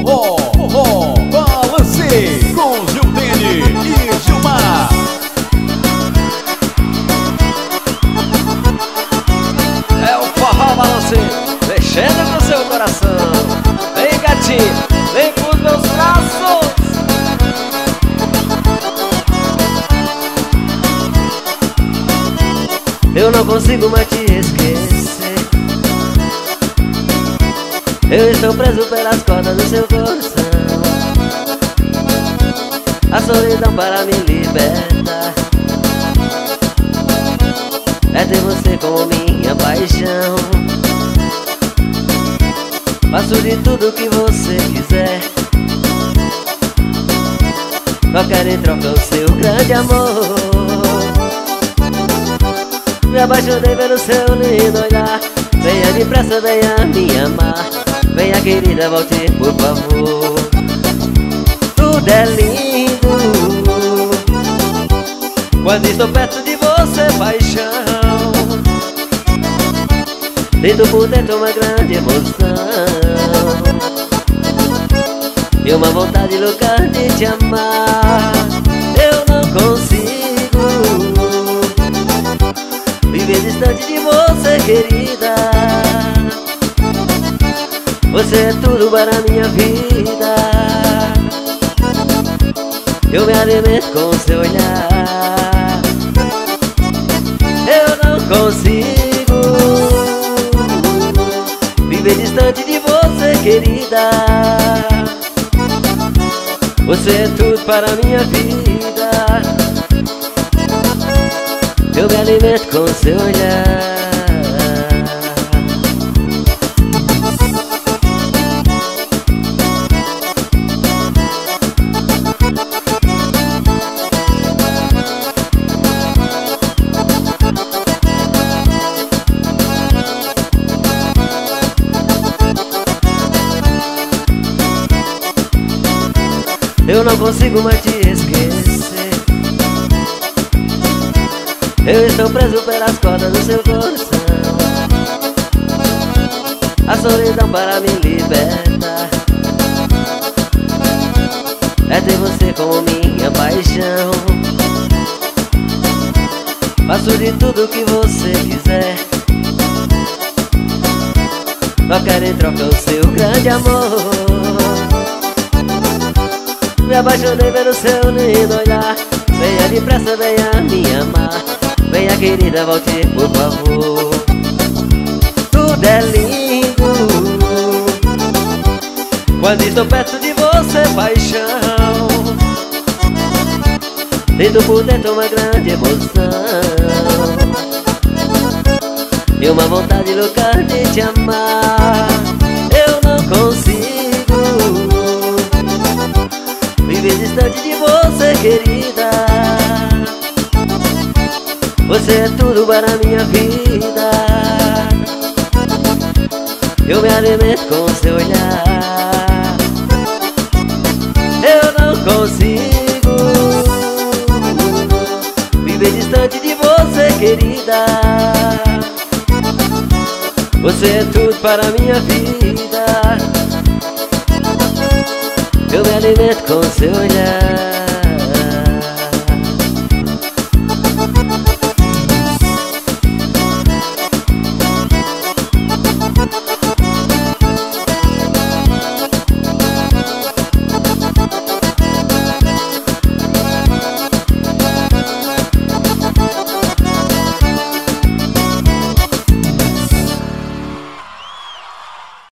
Forró Balance com Gildene e Gilmar. É o Forró Balance, mexendo com seu coração. Vem, gatinho, vem pros meus braços. Eu não consigo mais te esquecer. Eu estou preso pelas cordas do seu coração. A solidão para me libertar é ter você como minha paixão. Faço de tudo que você quiser, só quero em troca o seu grande amor. Me apaixonei pelo seu lindo olhar. Venha depressa, venha me amar. Venha, querida, volte por favor. Tudo é lindo quando estou perto de você, paixão. Sinto por dentro uma grande emoção e uma vontade louca de te amar. Eu não consigo viver distante de você, querida. Você é tudo para a minha vida. Eu me alimento com o seu olhar. Eu não consigo viver distante de você, querida. Você é tudo para a minha vida. Eu me alimento com o seu olhar. Eu não consigo mais te esquecer. Eu estou preso pelas cordas do seu coração. A solidão para me libertar é ter você como minha paixão. Faço de tudo que você quiser, só quero em troca o seu grande amor. Me apaixonei pelo seu lindo olhar. Venha depressa, venha me amar. Venha, querida, volte por favor. Tudo é lindo quando estou perto de você, paixão. Sinto por dentro uma grande emoção e uma vontade louca de te amar. Eu não consigo viver distante de você, querida. Você é tudo para a minha vida. Eu me alimento com o seu olhar. Eu não consigo viver distante de você, querida. Você é tudo para a minha vida. Eu me alimento com o seu olhar.